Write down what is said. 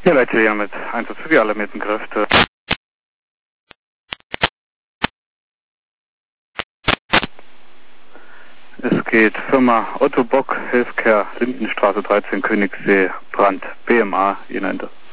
Ja, Leute, hier mit Einsatz für die alarmierten Kräfte. Es geht Firma Otto Bock, Healthcare, Lindenstraße 13, Königssee, Brand, BMA, Ihnen Ende.